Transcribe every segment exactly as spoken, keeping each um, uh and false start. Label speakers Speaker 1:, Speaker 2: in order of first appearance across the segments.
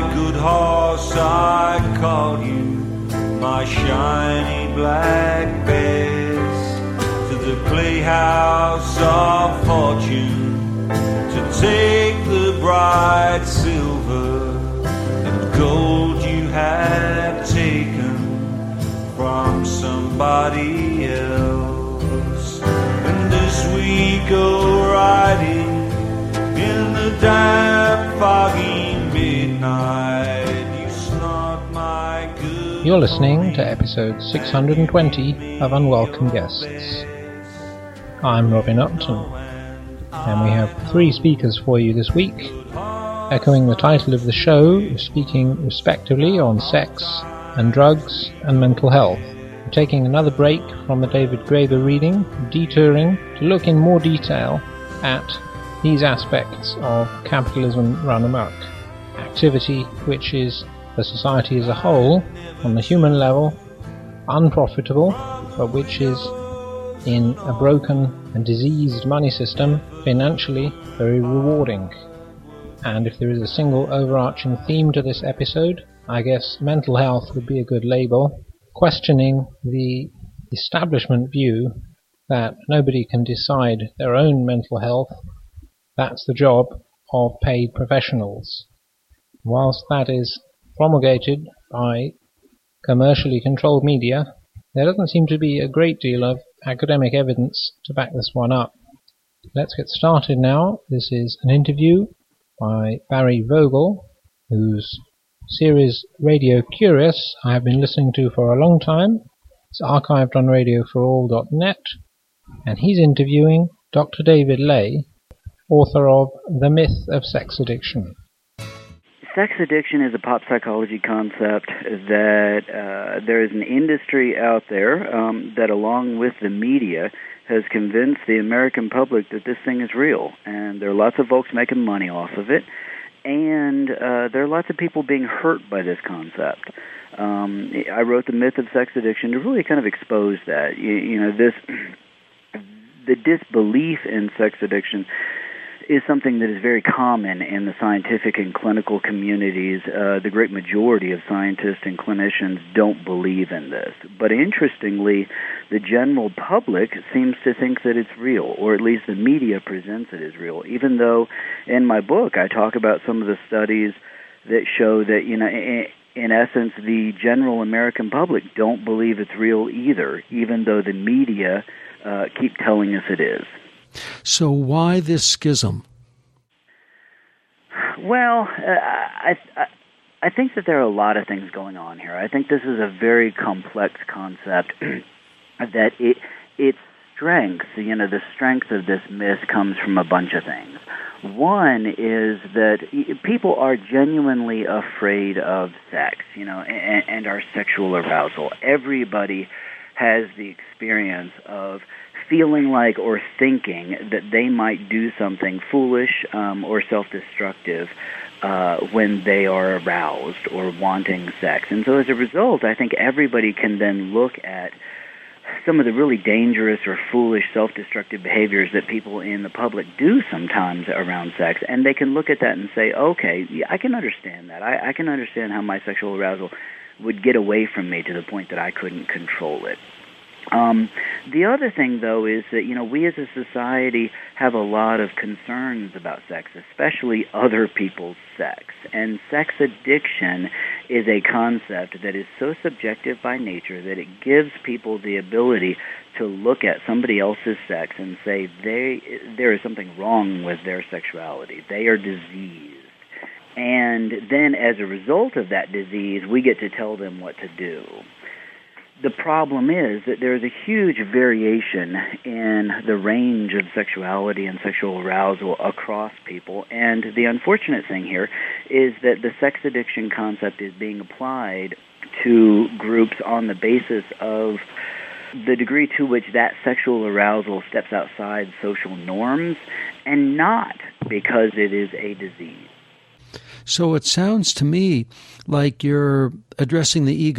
Speaker 1: good horse, I call you my shiny black bess, to the playhouse of fortune, to take the bright silver and gold you have taken from somebody else. And as we go riding in the damp, foggy midnight, you snort my good.
Speaker 2: You're listening to episode six hundred twenty of Unwelcome Guests. I'm Robin Upton, and we have three speakers for you this week, echoing the title of the show, speaking respectively on sex and drugs and mental health. We're taking another break from the David Graeber reading, detouring to look in more detail at these aspects of capitalism run amok, activity which is, for society as a whole, on the human level, unprofitable, but which is, in a broken and diseased money system, financially very rewarding. And if there is a single overarching theme to this episode, I guess mental health would be a good label, questioning the establishment view that nobody can decide their own mental health. That's the job of paid professionals. Whilst that is promulgated by commercially controlled media, there doesn't seem to be a great deal of academic evidence to back this one up. Let's get started now. This is an interview by Barry Vogel, whose series Radio Curious I have been listening to for a long time. It's archived on radio for all dot net, and he's interviewing Doctor David Ley, author of The Myth of Sex Addiction.
Speaker 3: Sex addiction is a pop psychology concept that uh, there is an industry out there um, that, along with the media, has convinced the American public that this thing is real. And there are lots of folks making money off of it. And uh, there are lots of people being hurt by this concept. Um, I wrote The Myth of Sex Addiction to really kind of expose that. You, you know, this the disbelief in sex addiction is something that is very common in the scientific and clinical communities. Uh, the great majority of scientists and clinicians don't believe in this. But interestingly, the general public seems to think that it's real, or at least the media presents it as real, even though in my book I talk about some of the studies that show that, you know, in, in essence, the general American public don't believe it's real either, even though the media uh, keep telling us it is.
Speaker 4: So why this schism?
Speaker 3: Well, uh, I, I I think that there are a lot of things going on here. I think this is a very complex concept that it its strength, you know, the strength of this myth comes from a bunch of things. One is that people are genuinely afraid of sex, you know, and, and our sexual arousal. Everybody has the experience of feeling like or thinking that they might do something foolish um, or self-destructive uh, when they are aroused or wanting sex. And so as a result, I think everybody can then look at some of the really dangerous or foolish self-destructive behaviors that people in the public do sometimes around sex, and they can look at that and say, okay, yeah, I can understand that. I, I can understand how my sexual arousal would get away from me to the point that I couldn't control it. Um, the other thing, though, is that, you know, we as a society have a lot of concerns about sex, especially other people's sex. And sex addiction is a concept that is so subjective by nature that it gives people the ability to look at somebody else's sex and say they there is something wrong with their sexuality. They are diseased. And then as a result of that disease, we get to tell them what to do. The problem is that there's a huge variation in the range of sexuality and sexual arousal across people, and the unfortunate thing here is that the sex addiction concept is being applied to groups on the basis of the degree to which that sexual arousal steps outside social norms, and not because it is a disease.
Speaker 4: So it sounds to me like you're addressing the ego,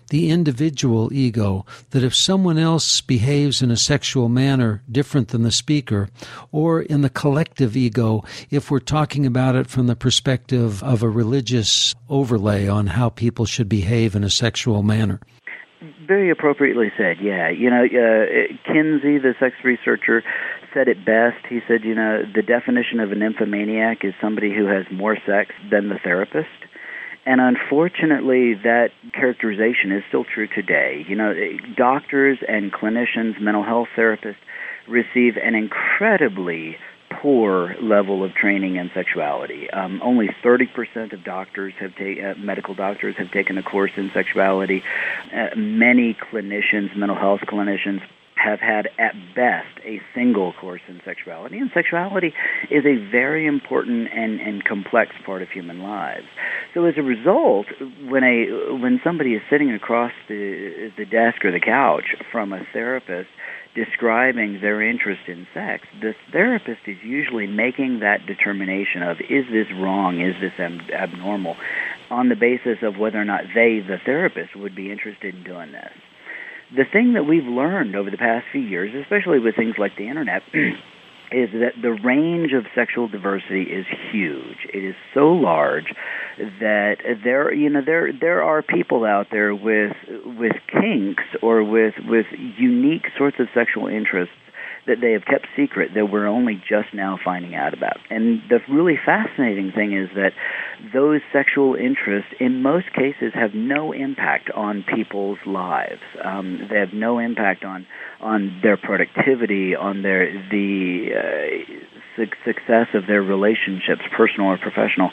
Speaker 4: the individual ego, that if someone else behaves in a sexual manner different than the speaker, or in the collective ego, if we're talking about it from the perspective of a religious overlay on how people should behave in a sexual manner.
Speaker 3: Very appropriately said, yeah. You know, uh, Kinsey, the sex researcher, said it best. He said, you know, the definition of a nymphomaniac is somebody who has more sex than the therapist. And unfortunately, that characterization is still true today. You know, doctors and clinicians, mental health therapists, receive an incredibly poor level of training in sexuality. Um, only thirty percent of doctors have ta- uh, medical doctors have taken a course in sexuality. Uh, many clinicians, mental health clinicians, have had at best a single course in sexuality. And sexuality is a very important and, and complex part of human lives. So as a result, when a when somebody is sitting across the the desk or the couch from a therapist describing their interest in sex, the therapist is usually making that determination of, is this wrong, is this ab- abnormal, on the basis of whether or not they, the therapist, would be interested in doing this. The thing that we've learned over the past few years, especially with things like the internet, is that the range of sexual diversity is huge. It is so large that there, you know, there there are people out there with with kinks or with with unique sorts of sexual interests that they have kept secret that we're only just now finding out about. And the really fascinating thing is that those sexual interests, in most cases, have no impact on people's lives. Um, they have no impact on on their productivity, on their the uh, su- success of their relationships, personal or professional.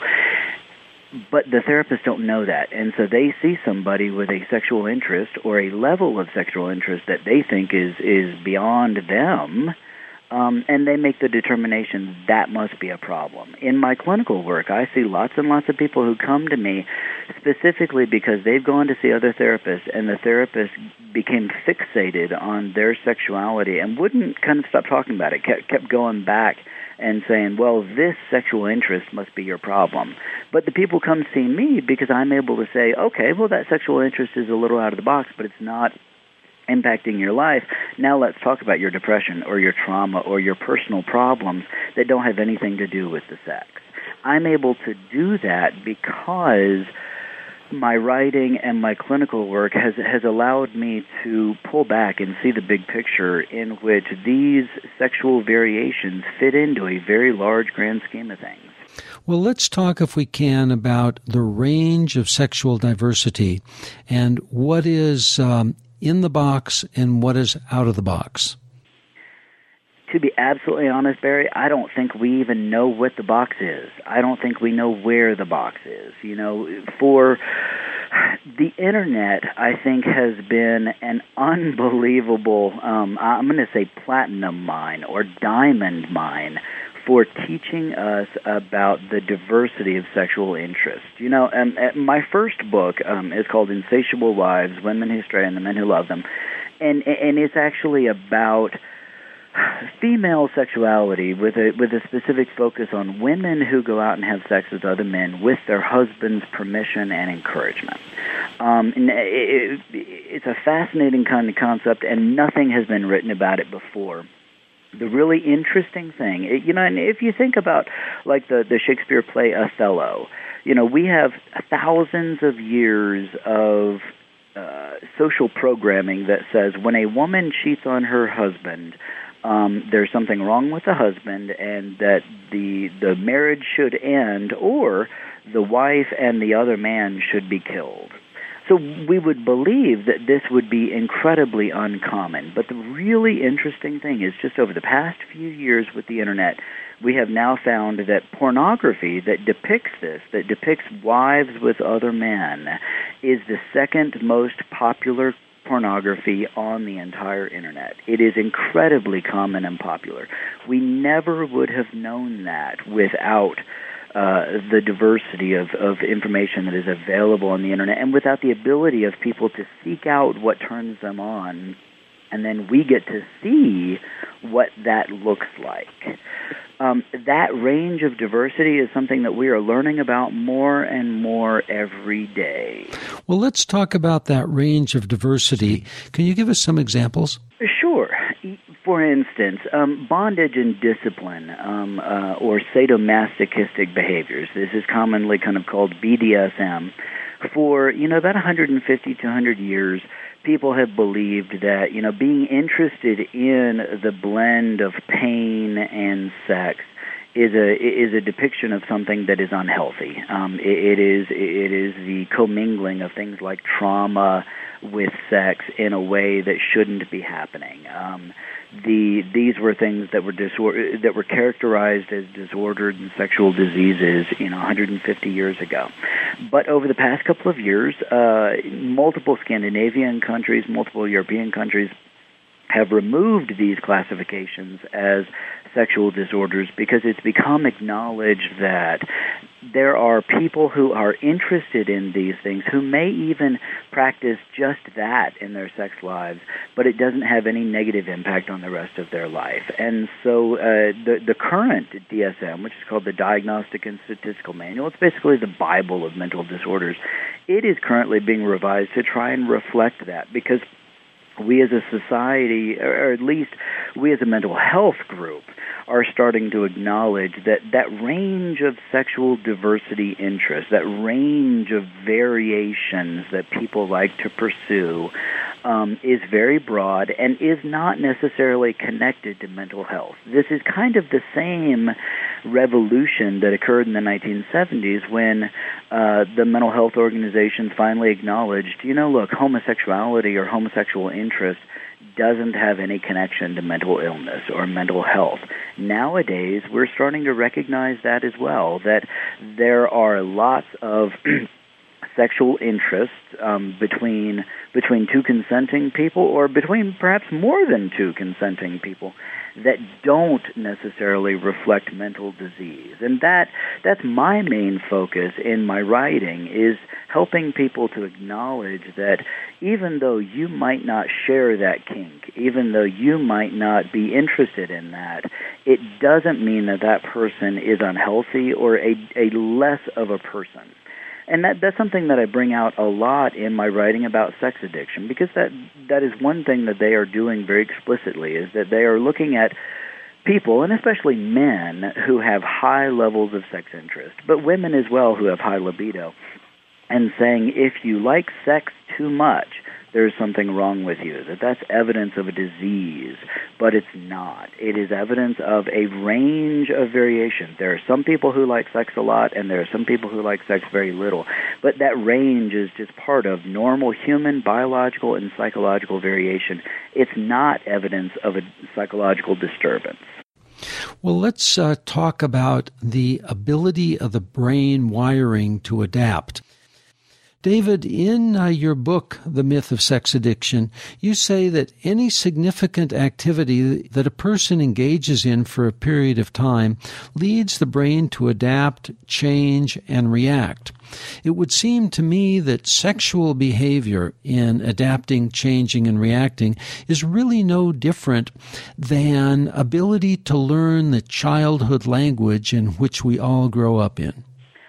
Speaker 3: But the therapists don't know that, and so they see somebody with a sexual interest or a level of sexual interest that they think is, is beyond them, um, and they make the determination that must be a problem. In my clinical work, I see lots and lots of people who come to me specifically because they've gone to see other therapists, and the therapist became fixated on their sexuality and wouldn't kind of stop talking about it, kept, kept going back and saying, well, this sexual interest must be your problem. But the people come see me because I'm able to say, okay, well, that sexual interest is a little out of the box, but it's not impacting your life. Now let's talk about your depression or your trauma or your personal problems that don't have anything to do with the sex. I'm able to do that because my writing and my clinical work has has allowed me to pull back and see the big picture in which these sexual variations fit into a very large grand scheme of things.
Speaker 4: Well, let's talk, if we can, about the range of sexual diversity and what is um, in the box and what is out of the box.
Speaker 3: To be absolutely honest, Barry, I don't think we even know what the box is. I don't think we know where the box is. You know, for the internet, I think, has been an unbelievable, um, I'm going to say platinum mine or diamond mine for teaching us about the diversity of sexual interest. You know, um, my first book um, is called Insatiable Wives, Women Who Stray and the Men Who Love Them, and and it's actually about female sexuality with a with a specific focus on women who go out and have sex with other men with their husband's permission and encouragement. Um, and it, it, it's a fascinating kind of concept, and nothing has been written about it before. The really interesting thing, you know, and if you think about like the, the Shakespeare play Othello, you know, we have thousands of years of uh, social programming that says when a woman cheats on her husband, Um, there's something wrong with the husband, and that the the marriage should end, or the wife and the other man should be killed. So we would believe that this would be incredibly uncommon. But the really interesting thing is just over the past few years with the internet, we have now found that pornography that depicts this, that depicts wives with other men, is the second most popular pornography on the entire internet. It is incredibly common and popular. We never would have known that without uh, the diversity of, of information that is available on the internet, and without the ability of people to seek out what turns them on, and then we get to see what that looks like. Um, that range of diversity is something that we are learning about more and more every day.
Speaker 4: Well, let's talk about that range of diversity. Can you give us some examples?
Speaker 3: Sure. For instance, um, bondage and discipline, um, uh, or sadomasochistic behaviors. This is commonly kind of called B D S M. For, you know, about one hundred fifty to one hundred years, people have believed that, you know, being interested in the blend of pain and sex is a is a depiction of something that is unhealthy. Um, it, it is it is the commingling of things like trauma with sex in a way that shouldn't be happening. Um, the these were things that were disor- that were characterized as disordered and sexual diseases, you know, one hundred fifty years ago. But over the past couple of years, uh, multiple Scandinavian countries, multiple European countries have removed these classifications as sexual disorders because it's become acknowledged that there are people who are interested in these things who may even practice just that in their sex lives, but it doesn't have any negative impact on the rest of their life. And so uh, the, the current D S M, which is called the Diagnostic and Statistical Manual, it's basically the Bible of mental disorders. It is currently being revised to try and reflect that, because we as a society, or at least we as a mental health group, are starting to acknowledge that that range of sexual diversity interests, that range of variations that people like to pursue, um, is very broad and is not necessarily connected to mental health. This is kind of the same revolution that occurred in the nineteen seventies when uh, the mental health organizations finally acknowledged, you know, look, homosexuality or homosexual interest doesn't have any connection to mental illness or mental health. Nowadays, we're starting to recognize that as well, that there are lots of sexual interests um, between between two consenting people, or between perhaps more than two consenting people, that don't necessarily reflect mental disease. And that that's my main focus in my writing, is helping people to acknowledge that even though you might not share that kink, even though you might not be interested in that, it doesn't mean that that person is unhealthy or a, a less of a person. And that that's something that I bring out a lot in my writing about sex addiction, because that that is one thing that they are doing very explicitly, is that they are looking at people, and especially men, who have high levels of sex interest, but women as well who have high libido, and saying, if you like sex too much, there's something wrong with you, that that's evidence of a disease, but it's not. It is evidence of a range of variation. There are some people who like sex a lot, and there are some people who like sex very little, but that range is just part of normal human biological and psychological variation. It's not evidence of a psychological disturbance.
Speaker 4: Well, let's uh, talk about the ability of the brain wiring to adapt. David, in uh, your book, The Myth of Sex Addiction, you say that any significant activity that a person engages in for a period of time leads the brain to adapt, change, and react. It would seem to me that sexual behavior in adapting, changing, and reacting is really no different than ability to learn the childhood language in which we all grow up in.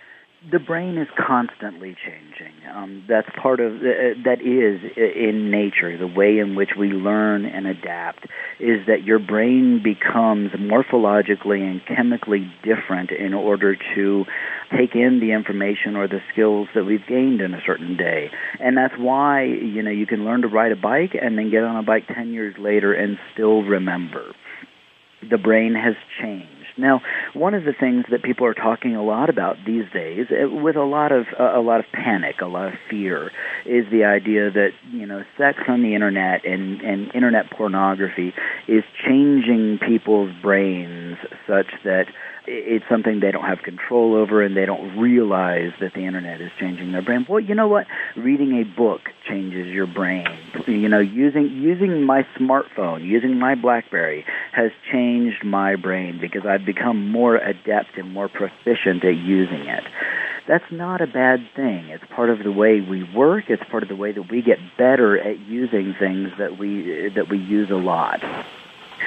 Speaker 3: The brain is constantly changing. Um, that's part of, uh, that is in nature, the way in which we learn and adapt, is that your brain becomes morphologically and chemically different in order to take in the information or the skills that we've gained in a certain day. And that's why, you know, you can learn to ride a bike and then get on a bike ten years later and still remember. The brain has changed. Now, one of the things that people are talking a lot about these days, with a lot of uh, a lot of panic, a lot of fear, is the idea that, you know, sex on the internet and, and internet pornography is changing people's brains such that it's something they don't have control over, and they don't realize that the internet is changing their brain. Well, you know what? Reading a book changes your brain. You know, using using my smartphone, using my BlackBerry has changed my brain because I've become more adept and more proficient at using it. That's not a bad thing. It's part of the way we work. It's part of the way that we get better at using things that we that we use a lot.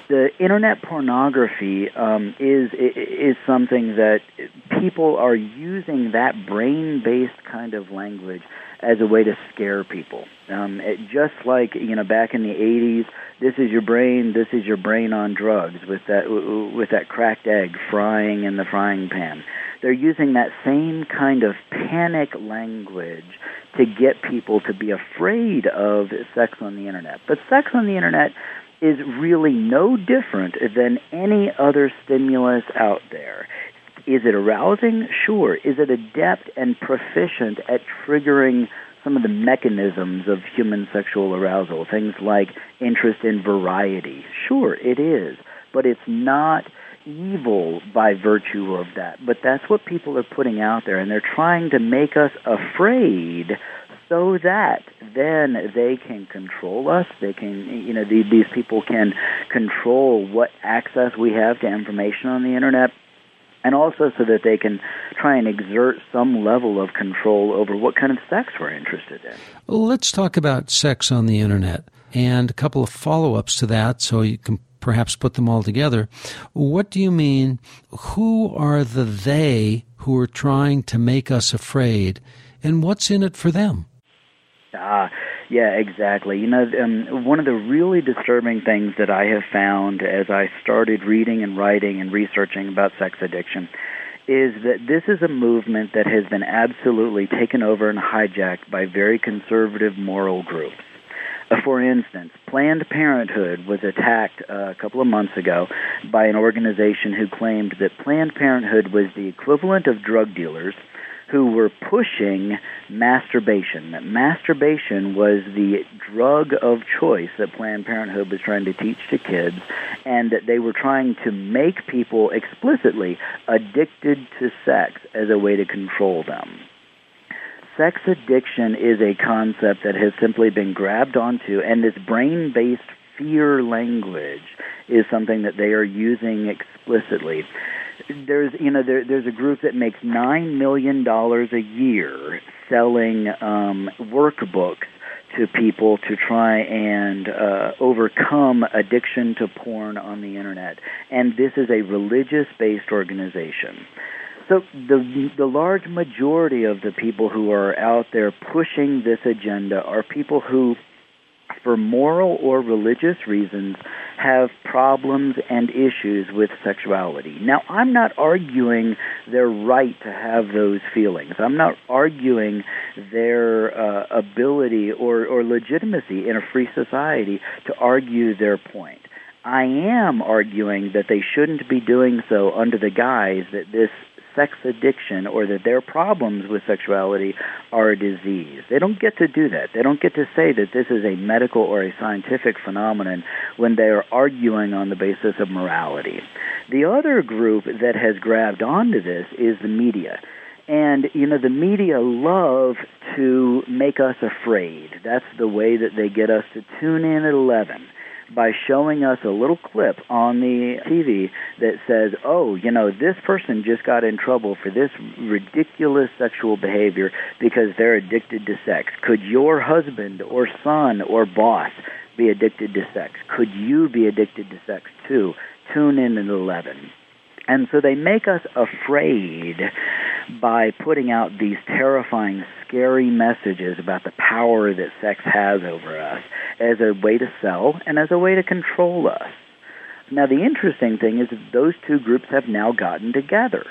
Speaker 3: the internet pornography um, is is something that people are using that brain-based kind of language as a way to scare people. Um, it, just like, you know, back in the eighties, this is your brain, this is your brain on drugs, with that with that cracked egg frying in the frying pan. They're using that same kind of panic language to get people to be afraid of sex on the internet. But sex on the internet is really no different than any other stimulus out there. Is it arousing? Sure. Is it adept and proficient at triggering some of the mechanisms of human sexual arousal, things like interest in variety? Sure, it is. But it's not evil by virtue of that. But that's what people are putting out there, and they're trying to make us afraid so that then they can control us. They can, you know, these, these people can control what access we have to information on the internet, and also so that they can try and exert some level of control over what kind of sex we're interested in.
Speaker 4: Well, let's talk about sex on the internet and a couple of follow-ups to that so you can perhaps put them all together. What do you mean? Who are the they who are trying to make us afraid, and what's in it for them?
Speaker 3: Ah, yeah, exactly. You know, um, one of the really disturbing things that I have found as I started reading and writing and researching about sex addiction is that this is a movement that has been absolutely taken over and hijacked by very conservative moral groups. Uh, for instance, Planned Parenthood was attacked uh, a couple of months ago by an organization who claimed that Planned Parenthood was the equivalent of drug dealers who were pushing masturbation. That masturbation was the drug of choice that Planned Parenthood was trying to teach to kids, and that they were trying to make people explicitly addicted to sex as a way to control them. Sex addiction is a concept that has simply been grabbed onto, and this brain-based fear language is something that they are using explicitly. There's, you know, there, there's a group that makes nine million dollars a year selling um, workbooks to people to try and uh, overcome addiction to porn on the internet. And this is a religious-based organization. So the the large majority of the people who are out there pushing this agenda are people who, for moral or religious reasons, have problems and issues with sexuality. Now, I'm not arguing their right to have those feelings. I'm not arguing their uh, ability or, or legitimacy in a free society to argue their point. I am arguing that they shouldn't be doing so under the guise that this sex addiction or that their problems with sexuality are a disease. They don't get to do that. They don't get to say that this is a medical or a scientific phenomenon when they are arguing on the basis of morality. The other group that has grabbed onto this is the media. And, you know, the media love to make us afraid. That's the way that they get us to tune in at eleven. By showing us a little clip on the T V that says, oh, you know, this person just got in trouble for this ridiculous sexual behavior because they're addicted to sex. Could your husband or son or boss be addicted to sex? Could you be addicted to sex too? Tune in at eleven. And so they make us afraid by putting out these terrifying, scary messages about the power that sex has over us as a way to sell and as a way to control us. Now, the interesting thing is that those two groups have now gotten together.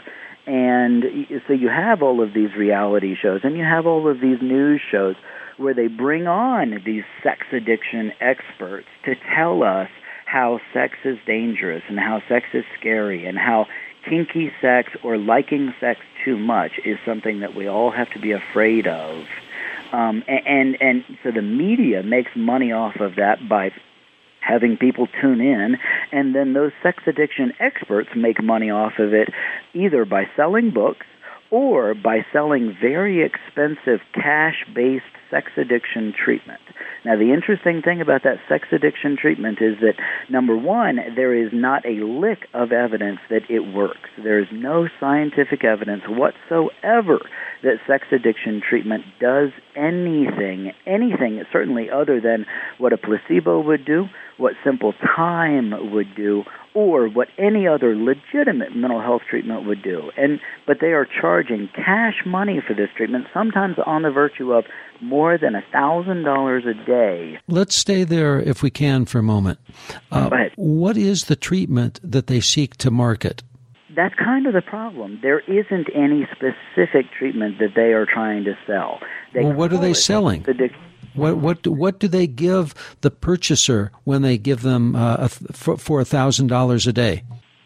Speaker 3: And so you have all of these reality shows and you have all of these news shows where they bring on these sex addiction experts to tell us how sex is dangerous and how sex is scary and how kinky sex or liking sex too much is something that we all have to be afraid of. Um, and, and so the media makes money off of that by having people tune in, and then those sex addiction experts make money off of it either by selling books or by selling very expensive cash-based sex addiction treatment. Now, the interesting thing about that sex addiction treatment is that, number one, there is not a lick of evidence that it works. There is no scientific evidence whatsoever that sex addiction treatment does anything, anything certainly other than what a placebo would do, what Simple Time would do, or what any other legitimate mental health treatment would do. And but they are charging cash money for this treatment, sometimes on the virtue of more than a thousand dollars a day.
Speaker 4: Let's stay there if we can for a moment. Uh,
Speaker 3: Go ahead.
Speaker 4: What is the treatment that they seek to market?
Speaker 3: That's kind of the problem. There isn't any specific treatment that they are trying to sell. They
Speaker 4: well, what are they
Speaker 3: it
Speaker 4: selling?
Speaker 3: addiction.
Speaker 4: What what what do they give the purchaser when they give them uh, a, for, for a thousand dollars a day?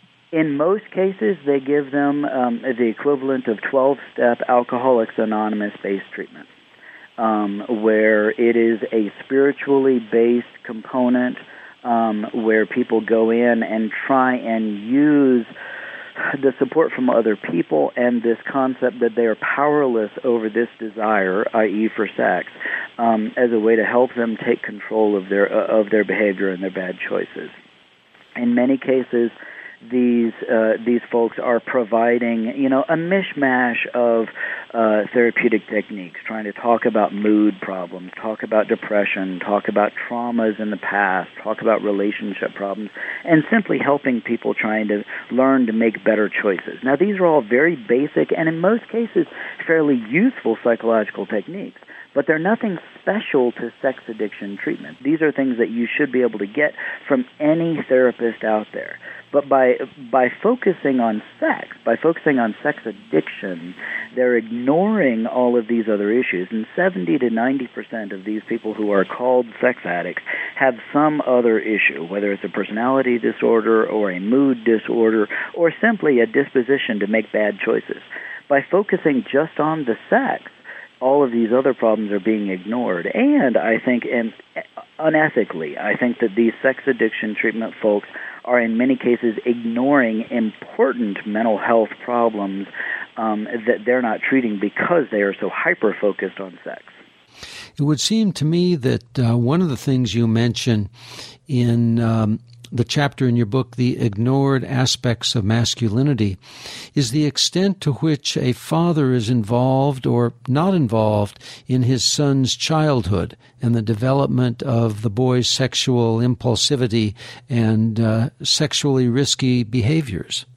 Speaker 3: In most cases, they give them um, the equivalent of twelve-step Alcoholics Anonymous-based treatment, um, where it is a spiritually based component um, where people go in and try and use the support from other people and this concept that they are powerless over this desire, that is for sex, um, as a way to help them take control of their uh, of their behavior and their bad choices. In many cases, these uh, these folks are providing, you know, a mishmash of uh, therapeutic techniques, trying to talk about mood problems, talk about depression, talk about traumas in the past, talk about relationship problems, and simply helping people trying to learn to make better choices. Now, these are all very basic and, in most cases, fairly useful psychological techniques, but they're nothing special to sex addiction treatment. These are things that you should be able to get from any therapist out there. But by by focusing on sex, by focusing on sex addiction, they're ignoring all of these other issues. And seventy to ninety percent of these people who are called sex addicts have some other issue, whether it's a personality disorder or a mood disorder or simply a disposition to make bad choices. By focusing just on the sex, all of these other problems are being ignored. And I think, and unethically, I think that these sex addiction treatment folks are in many cases ignoring important mental health problems um, that they're not treating because they are so hyper-focused on sex.
Speaker 4: It would seem to me that uh, one of the things you mention in um, the chapter in your book, The Ignored Aspects of Masculinity, is the extent to which a father is involved or not involved in his son's childhood and the development of the boy's sexual impulsivity and uh, sexually risky behaviors.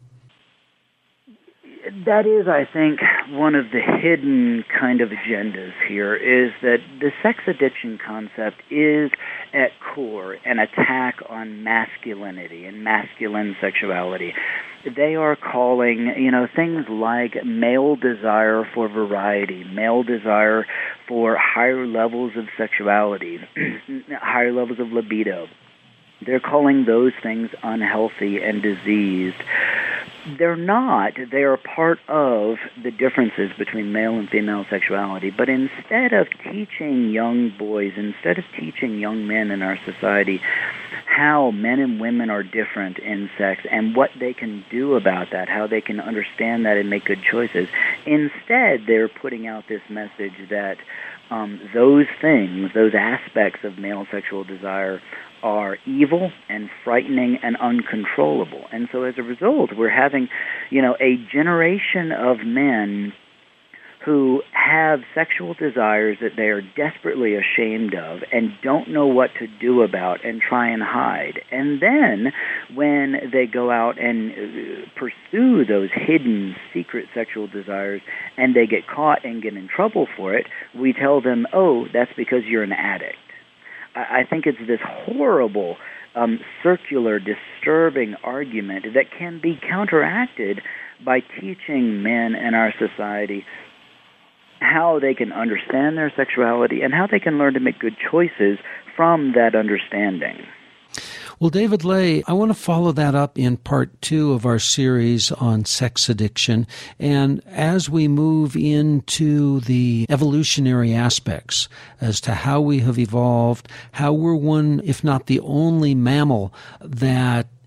Speaker 3: That is, I think, one of the hidden kind of agendas here, is that the sex addiction concept is at core an attack on masculinity and masculine sexuality. They are calling, you know, things like male desire for variety, male desire for higher levels of sexuality, higher levels of libido. They're calling those things unhealthy and diseased. They're not. They are part of the differences between male and female sexuality. But instead of teaching young boys, instead of teaching young men in our society how men and women are different in sex and what they can do about that, how they can understand that and make good choices, instead they're putting out this message that um, those things, those aspects of male sexual desire are evil and frightening and uncontrollable. And so as a result, we're having, you know, a generation of men who have sexual desires that they are desperately ashamed of and don't know what to do about and try and hide. And then when they go out and pursue those hidden secret sexual desires and they get caught and get in trouble for it, we tell them, oh, that's because you're an addict. I think it's this horrible, um, circular, disturbing argument that can be counteracted by teaching men in our society how they can understand their sexuality and how they can learn to make good choices from that understanding.
Speaker 4: Well, David Ley, I want to follow that up in part two of our series on sex addiction. And as we move into the evolutionary aspects as to how we have evolved, how we're one, if not the only mammal that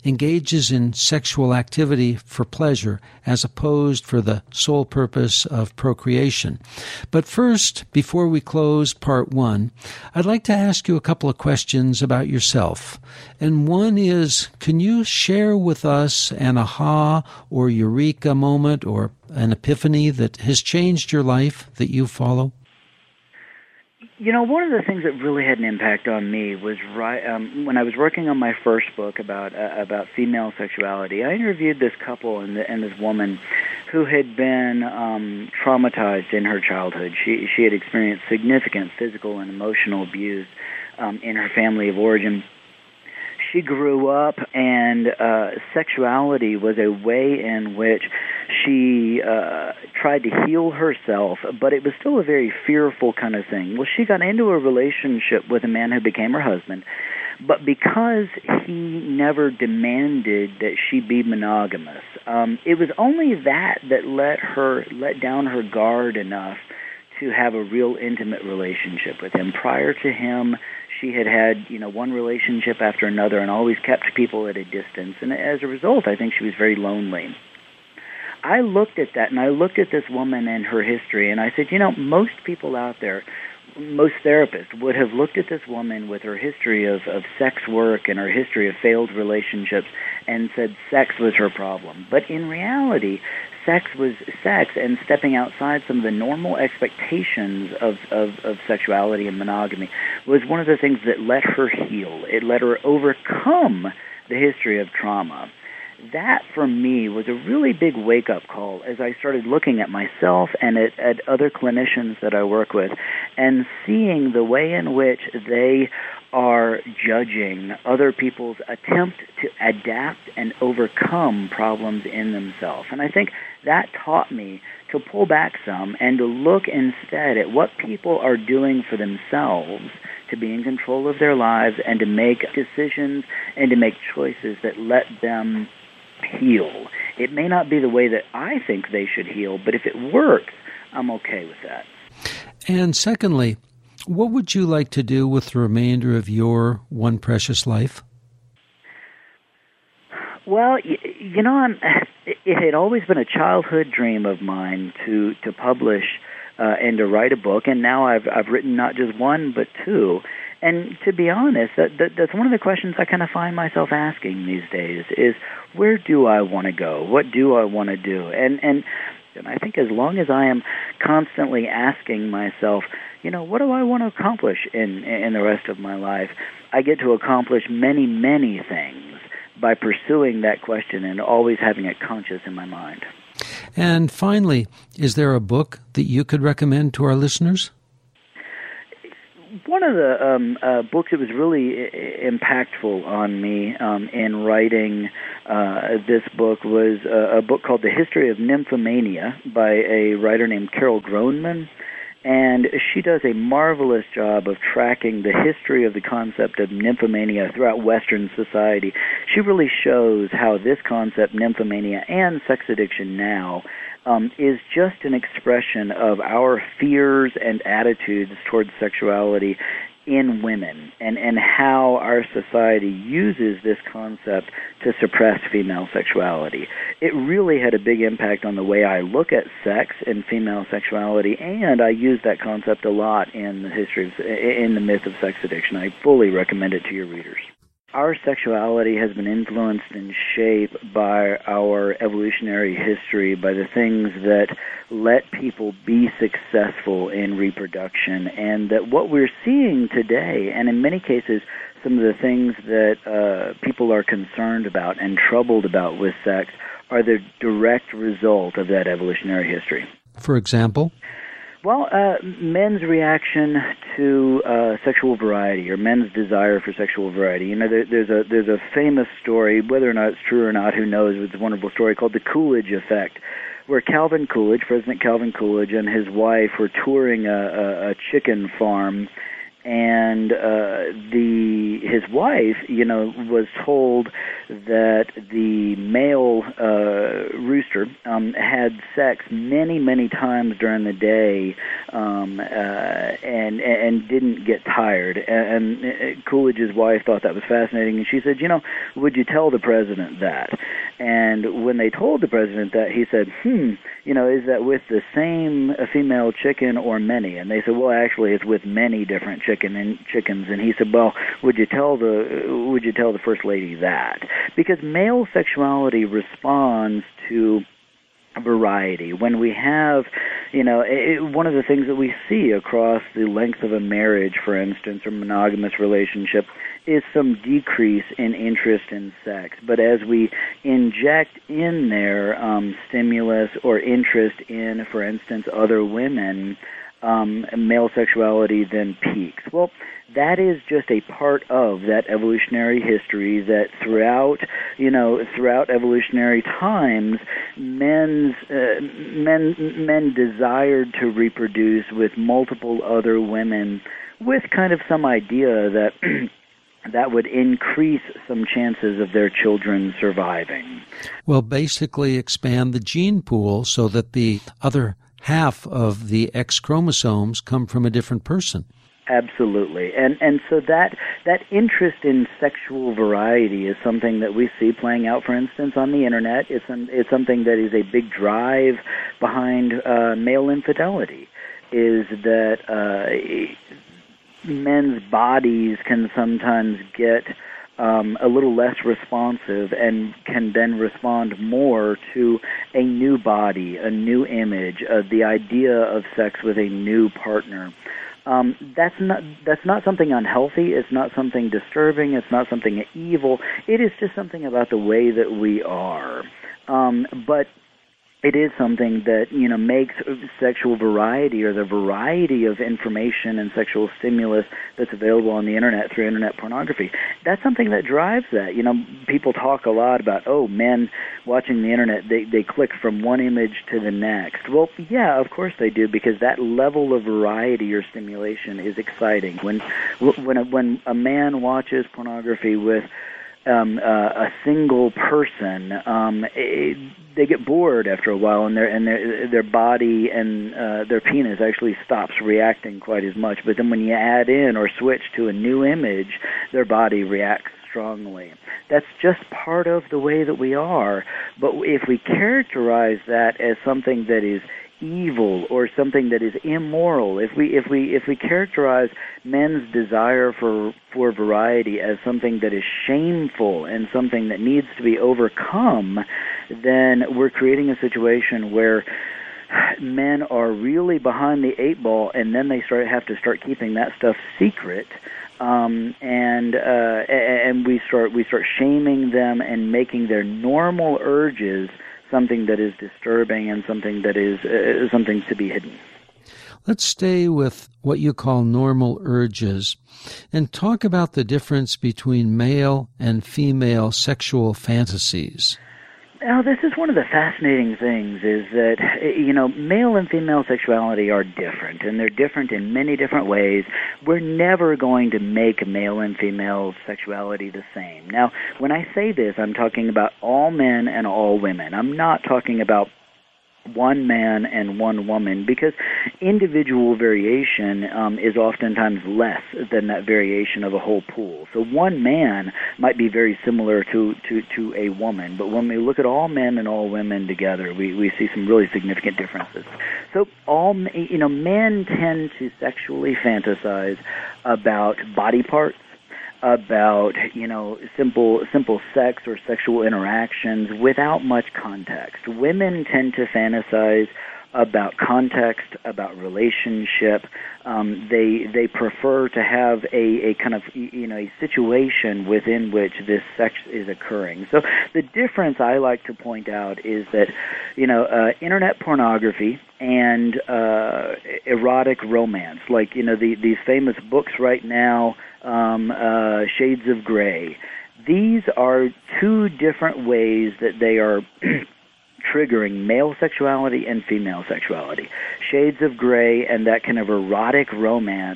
Speaker 4: engages in sexual activity for pleasure as opposed for the sole purpose of procreation. But first, before we close part one, I'd like to ask you a couple of questions about yourself. And one is, can you share with us an aha or eureka moment or an epiphany that has changed your life that you follow?
Speaker 3: You know, one of the things that really had an impact on me was right um, when I was working on my first book about uh, about female sexuality. I interviewed this couple and, the, and this woman who had been um, traumatized in her childhood. She she had experienced significant physical and emotional abuse um, in her family of origin. She grew up, and uh, sexuality was a way in which she uh, tried to heal herself, but it was still a very fearful kind of thing. Well, she got into a relationship with a man who became her husband, but because he never demanded that she be monogamous, um, it was only that that let her let down her guard enough to have a real intimate relationship with him. Prior to him, she had had, you know, one relationship after another and always kept people at a distance. And as a result, I think she was very lonely. I looked at that, and I looked at this woman and her history, and I said, you know, most people out there, most therapists would have looked at this woman with her history of, of sex work and her history of failed relationships and said sex was her problem. But in reality, sex was sex, and stepping outside some of the normal expectations of, of, of sexuality and monogamy was one of the things that let her heal. It let her overcome the history of trauma. That, for me, was a really big wake-up call as I started looking at myself and at, at other clinicians that I work with and seeing the way in which they are judging other people's attempt to adapt and overcome problems in themselves. And I think that taught me to pull back some and to look instead at what people are doing for themselves to be in control of their lives and to make decisions and to make choices that let them heal. It may not be the way that I think they should heal, but if it works, I'm okay with that.
Speaker 4: And secondly, what would you like to do with the remainder of your one precious life?
Speaker 3: Well, you, you know, I'm, it had always been a childhood dream of mine to to publish uh, and to write a book, and now I've I've written not just one but two. And to be honest, that, that that's one of the questions I kind of find myself asking these days: is where do I want to go? What do I want to do? And and and I think as long as I am constantly asking myself, you know, what do I want to accomplish in in the rest of my life, I get to accomplish many, many things by pursuing that question and always having it conscious in my mind.
Speaker 4: And finally, is there a book that you could recommend to our listeners?
Speaker 3: One of the um, uh, books that was really I- impactful on me um, in writing uh, this book was a, a book called The History of Nymphomania by a writer named Carol Groneman. And she does a marvelous job of tracking the history of the concept of nymphomania throughout Western society. She really shows how this concept, nymphomania, and sex addiction now, um, is just an expression of our fears and attitudes towards sexuality in women, and, and how our society uses this concept to suppress female sexuality. It really had a big impact on the way I look at sex and female sexuality, and I use that concept a lot in the history of, in the myth of sex addiction. I fully recommend it to your readers. Our sexuality has been influenced and shaped by our evolutionary history, by the things that let people be successful in reproduction, and that what we're seeing today, and in many cases some of the things that uh, people are concerned about and troubled about with sex, are the direct result of that evolutionary history.
Speaker 4: For example?
Speaker 3: Well, uh, men's reaction to uh, sexual variety, or men's desire for sexual variety. You know, there, there's a there's a famous story, whether or not it's true or not, who knows? It's a wonderful story called the Coolidge Effect, where Calvin Coolidge, President Calvin Coolidge, and his wife were touring a, a, a chicken farm, and uh, the his wife, you know, was told that the male uh, rooster um, had sex many, many times during the day, um, uh, and and didn't get tired. And, and Coolidge's wife thought that was fascinating, and she said, you know, would you tell the president that? And when they told the president that, he said, hmm, you know, is that with the same female chicken or many? And they said, well, actually, it's with many different chicken and chickens. And he said, well, would you tell the would you tell the first lady that? Because male sexuality responds to variety. When we have, you know, it, one of the things that we see across the length of a marriage, for instance, or monogamous relationship, is some decrease in interest in sex. But as we inject in there um, stimulus or interest in, for instance, other women, um, male sexuality then peaks. Well, that is just a part of that evolutionary history that throughout, you know, throughout evolutionary times, men's uh, men men desired to reproduce with multiple other women, with kind of some idea that that would increase some chances of their children surviving.
Speaker 4: Well, basically expand the gene pool so that the other half of the X chromosomes come from a different person.
Speaker 3: Absolutely. And and so that that interest in sexual variety is something that we see playing out, for instance, on the Internet. It's, an, it's something that is a big drive behind uh, male infidelity, is that uh, men's bodies can sometimes get um, a little less responsive and can then respond more to a new body, a new image, uh, the idea of sex with a new partner. Um, that's not that's not something unhealthy. It's not something disturbing. It's not something evil. It is just something about the way that we are. Um, but it is something that, you know, makes sexual variety, or the variety of information and sexual stimulus that's available on the Internet through Internet pornography. That's something that drives that. You know, people talk a lot about, oh, men watching the Internet, they, they click from one image to the next. Well, yeah, of course they do, because that level of variety or stimulation is exciting. When when a, when a man watches pornography with Um, uh, a single person, um, it, they get bored after a while, and their and their their body and uh, their penis actually stops reacting quite as much. But then when you add in or switch to a new image, their body reacts strongly. That's just part of the way that we are. But if we characterize that as something that is evil or something that is immoral, if we if we if we characterize men's desire for for variety as something that is shameful and something that needs to be overcome, then we're creating a situation where men are really behind the eight ball, and then they start have to start keeping that stuff secret. Um, and uh, and we start we start shaming them and making their normal urges something that is disturbing and something that is uh, something to be hidden.
Speaker 4: Let's stay with what you call normal urges and talk about the difference between male and female sexual fantasies.
Speaker 3: Now, this is one of the fascinating things, is that, you know, male and female sexuality are different, and they're different in many different ways. We're never going to make male and female sexuality the same. Now, when I say this, I'm talking about all men and all women. I'm not talking about one man and one woman, because individual variation um, is oftentimes less than that variation of a whole pool. So one man might be very similar to, to, to a woman, but when we look at all men and all women together, we, we see some really significant differences. So all, you know, men tend to sexually fantasize about body parts, about, you know, simple simple sex or sexual interactions without much context. Women tend to fantasize about context, about relationship. Um, they they prefer to have a, a kind of, you know, a situation within which this sex is occurring. So the difference I like to point out is that, you know, uh, internet pornography and uh, erotic romance, like, you know, the, these famous books right now, um, uh, Shades of Grey. These are two different ways that they are triggering male sexuality and female sexuality. Shades of Grey and that kind of erotic romance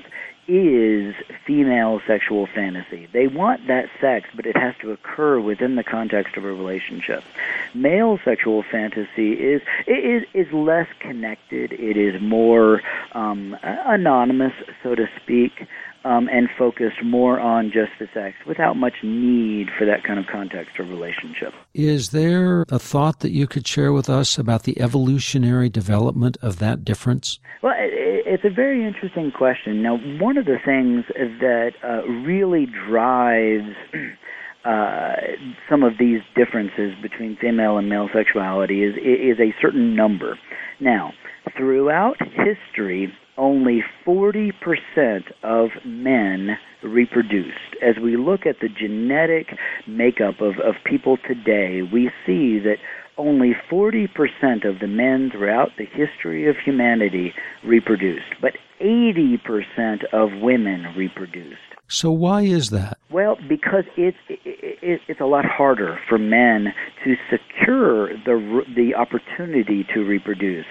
Speaker 3: is female sexual fantasy. They want that sex, but it has to occur within the context of a relationship. Male sexual fantasy is is is less connected. It is more um, anonymous, so to speak, um, and focused more on just the sex, without much need for that kind of context or relationship.
Speaker 4: Is there a thought that you could share with us about the evolutionary development of that difference?
Speaker 3: Well, it's a very interesting question. Now, one of the things that uh, really drives uh, some of these differences between female and male sexuality is is a certain number. Now, throughout history, only forty percent of men reproduced. As we look at the genetic makeup of, of people today, we see that only forty percent of the men throughout the history of humanity reproduced, but eighty percent of women reproduced.
Speaker 4: So why is that?
Speaker 3: Well, because it's it, it, it's a lot harder for men to secure the the opportunity to reproduce.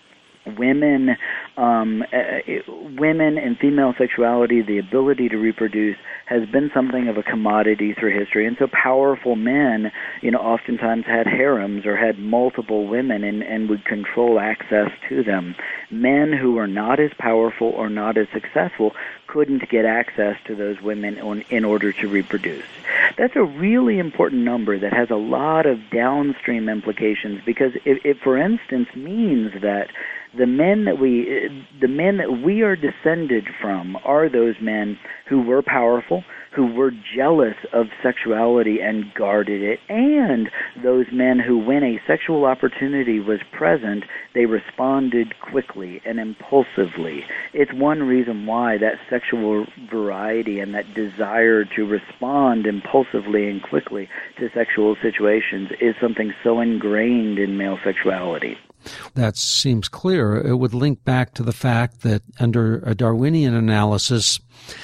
Speaker 3: Women, um, uh, it, women and female sexuality, the ability to reproduce, has been something of a commodity through history. And so powerful men, you know, oftentimes had harems or had multiple women and, and would control access to them. Men who were not as powerful or not as successful couldn't get access to those women on, in order to reproduce. That's a really important number that has a lot of downstream implications, because it, it for instance, means that the men that we, the men that we are descended from are those men who were powerful, who were jealous of sexuality and guarded it, and those men who, when a sexual opportunity was present, they responded quickly and impulsively. It's one reason why that sexual variety and that desire to respond impulsively and quickly to sexual situations is something so ingrained in male sexuality.
Speaker 4: That seems clear. It would link back to the fact that under a Darwinian analysis,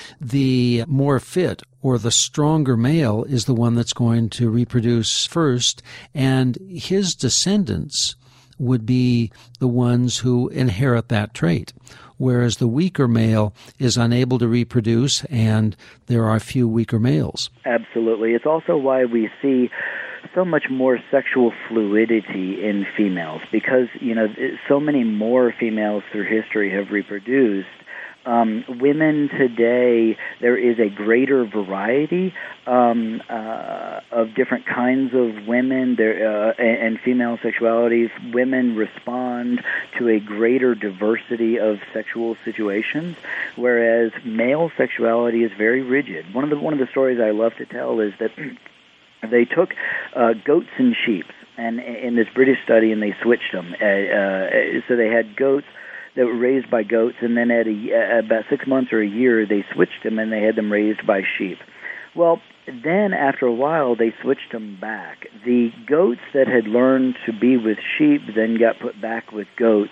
Speaker 4: the more fit or the stronger male is the one that's going to reproduce first, and his descendants would be the ones who inherit that trait, whereas the weaker male is unable to reproduce, and there are a few weaker males.
Speaker 3: Absolutely. It's also why we see so much more sexual fluidity in females, because, you know, so many more females through history have reproduced. Um, women today, there is a greater variety um, uh, of different kinds of women there, uh, and, and female sexuality. Women respond to a greater diversity of sexual situations, whereas male sexuality is very rigid. One of the one of the stories I love to tell is that they took uh, goats and sheep and in this British study, and they switched them. Uh, uh, so they had goats that were raised by goats, and then at a, about six months or a year, they switched them, and they had them raised by sheep. Well, then after a while, they switched them back. The goats that had learned to be with sheep then got put back with goats.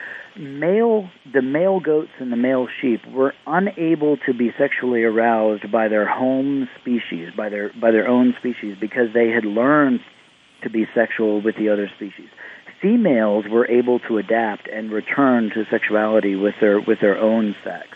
Speaker 3: Male, the male goats and the male sheep were unable to be sexually aroused by their home species, by their by their own species, because they had learned to be sexual with the other species. Females were able to adapt and return to sexuality with their with their own sex.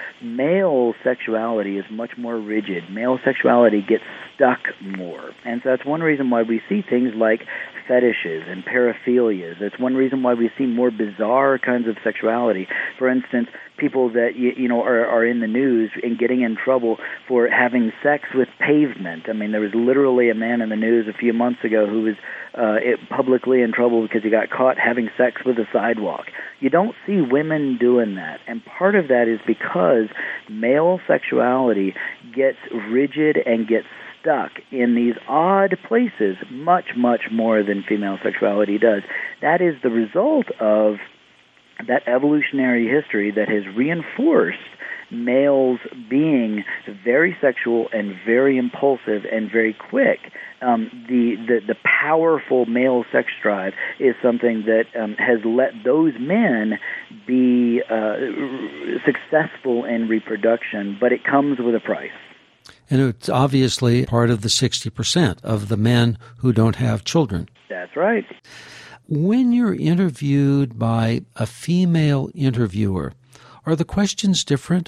Speaker 3: Male sexuality is much more rigid. Male sexuality gets stuck more. And so that's one reason why we see things like fetishes and paraphilias. That's one reason why we see more bizarre kinds of sexuality. For instance, people that you, you know are, are in the news and getting in trouble for having sex with pavement. I mean, there was literally a man in the news a few months ago who was uh, it, publicly in trouble because he got caught having sex with a sidewalk. You don't see women doing that, and part of that is because male sexuality gets rigid and gets stuck in these odd places much, much more than female sexuality does. That is the result of that evolutionary history that has reinforced males being very sexual and very impulsive and very quick. Um, the, the the powerful male sex drive is something that um, has let those men be uh, successful in reproduction, but it comes with a price.
Speaker 4: And it's obviously part of the sixty percent of the men who don't have children.
Speaker 3: That's right.
Speaker 4: When you're interviewed by a female interviewer, are the questions different?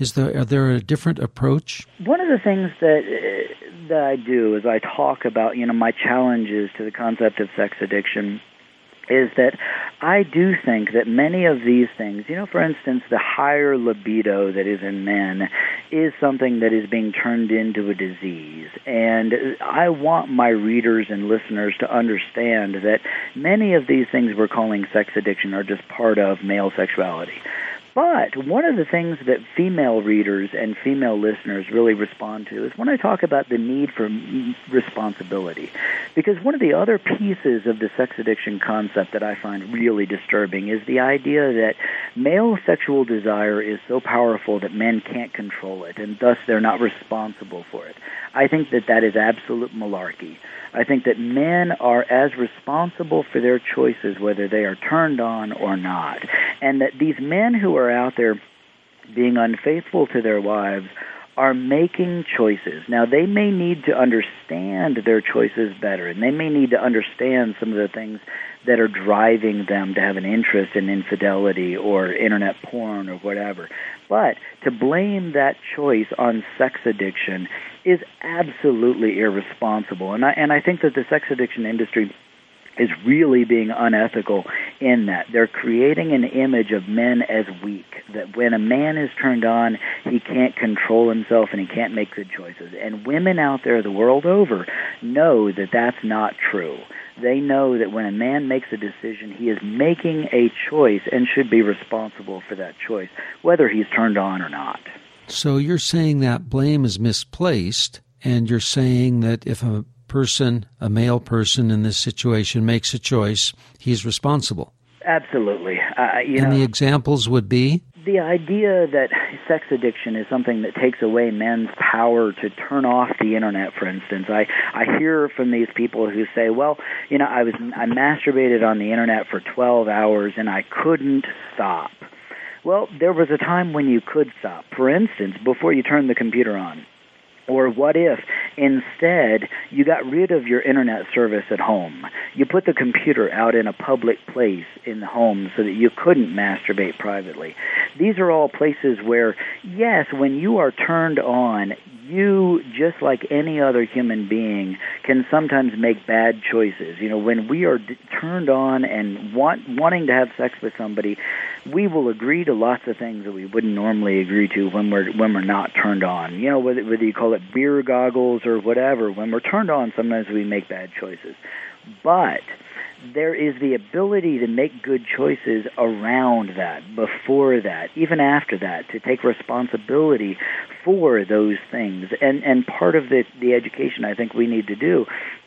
Speaker 4: Is there are there a different approach?
Speaker 3: One of the things that uh, that I do is I talk about, you know, my challenges to the concept of sex addiction is that I do think that many of these things, you know, for instance, the higher libido that is in men is something that is being turned into a disease. And I want my readers and listeners to understand that many of these things we're calling sex addiction are just part of male sexuality. But one of the things that female readers and female listeners really respond to is when I talk about the need for responsibility. Because one of the other pieces of the sex addiction concept that I find really disturbing is the idea that male sexual desire is so powerful that men can't control it, and thus they're not responsible for it. I think that that is absolute malarkey. I think that men are as responsible for their choices, whether they are turned on or not. And that these men who are out there being unfaithful to their wives are making choices. Now, they may need to understand their choices better, and they may need to understand some of the things that are driving them to have an interest in infidelity or internet porn or whatever. But to blame that choice on sex addiction is absolutely irresponsible. And I, and I think that the sex addiction industry is really being unethical in that. They're creating an image of men as weak, that when a man is turned on, he can't control himself and he can't make good choices. And women out there the world over know that that's not true. They know that when a man makes a decision, he is making a choice and should be responsible for that choice, whether he's turned on or not.
Speaker 4: So you're saying that blame is misplaced, and you're saying that if a person, a male person in this situation, makes a choice, he's responsible.
Speaker 3: Absolutely. Uh, you
Speaker 4: and
Speaker 3: know,
Speaker 4: the examples would be?
Speaker 3: The idea that sex addiction is something that takes away men's power to turn off the internet, for instance. I, I hear from these people who say, well, you know, I was I masturbated on the internet for twelve hours and I couldn't stop. Well, there was a time when you could stop. For instance, before you turned the computer on. Or what if, instead, you got rid of your internet service at home? You put the computer out in a public place in the home so that you couldn't masturbate privately. These are all places where, yes, when you are turned on, you, just like any other human being, can sometimes make bad choices. You know, when we are d- turned on and want, wanting to have sex with somebody, we will agree to lots of things that we wouldn't normally agree to when we're when we're not turned on. You know, whether, whether you call it beer goggles or whatever, when we're turned on, sometimes we make bad choices. But there is the ability to make good choices around that, before that, even after that, to take responsibility for those things. And and part of the, the education I think we need to do